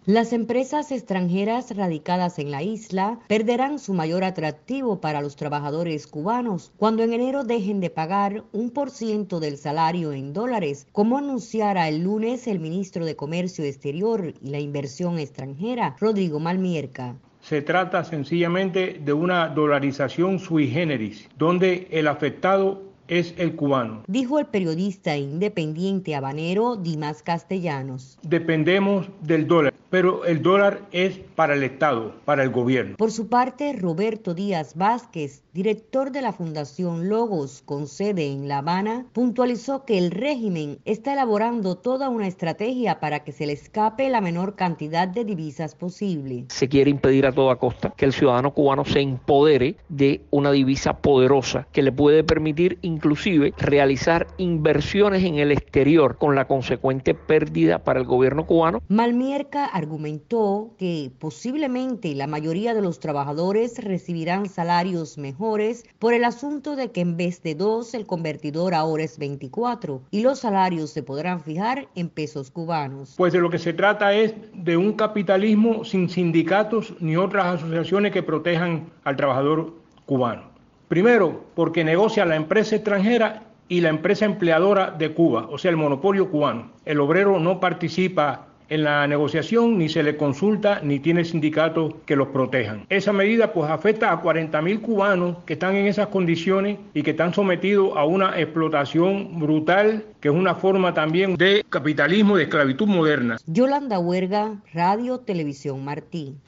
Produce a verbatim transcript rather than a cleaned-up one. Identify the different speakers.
Speaker 1: Las empresas extranjeras radicadas en la isla perderán su mayor atractivo para los trabajadores cubanos cuando en enero dejen de pagar un por ciento del salario en dólares, como anunciara el lunes el ministro de Comercio Exterior y la Inversión Extranjera, Rodrigo Malmierca.
Speaker 2: Se trata sencillamente de una dolarización sui generis, donde el afectado es el cubano,
Speaker 1: dijo el periodista independiente habanero Dimas Castellanos.
Speaker 2: Dependemos del dólar, pero el dólar es para el Estado, para el gobierno.
Speaker 1: Por su parte, Roberto Díaz Vázquez, director de la Fundación Logos, con sede en La Habana, puntualizó que el régimen está elaborando toda una estrategia para que se le escape la menor cantidad de divisas posible.
Speaker 3: Se quiere impedir a toda costa que el ciudadano cubano se empodere de una divisa poderosa que le puede permitir inclusive realizar inversiones en el exterior con la consecuente pérdida para el gobierno cubano.
Speaker 1: Malmierca argumentó que posiblemente la mayoría de los trabajadores recibirán salarios mejores por el asunto de que en vez de dos el convertidor ahora es veinticuatro y los salarios se podrán fijar en pesos cubanos.
Speaker 2: Pues de lo que se trata es de un capitalismo sin sindicatos ni otras asociaciones que protejan al trabajador cubano. Primero, porque negocia la empresa extranjera y la empresa empleadora de Cuba, o sea, el monopolio cubano. El obrero no participa en la negociación, ni se le consulta, ni tiene sindicatos que los protejan. Esa medida pues afecta a cuarenta mil cubanos que están en esas condiciones y que están sometidos a una explotación brutal, que es una forma también de capitalismo, de esclavitud moderna.
Speaker 1: Yolanda Huerga, Radio Televisión Martí.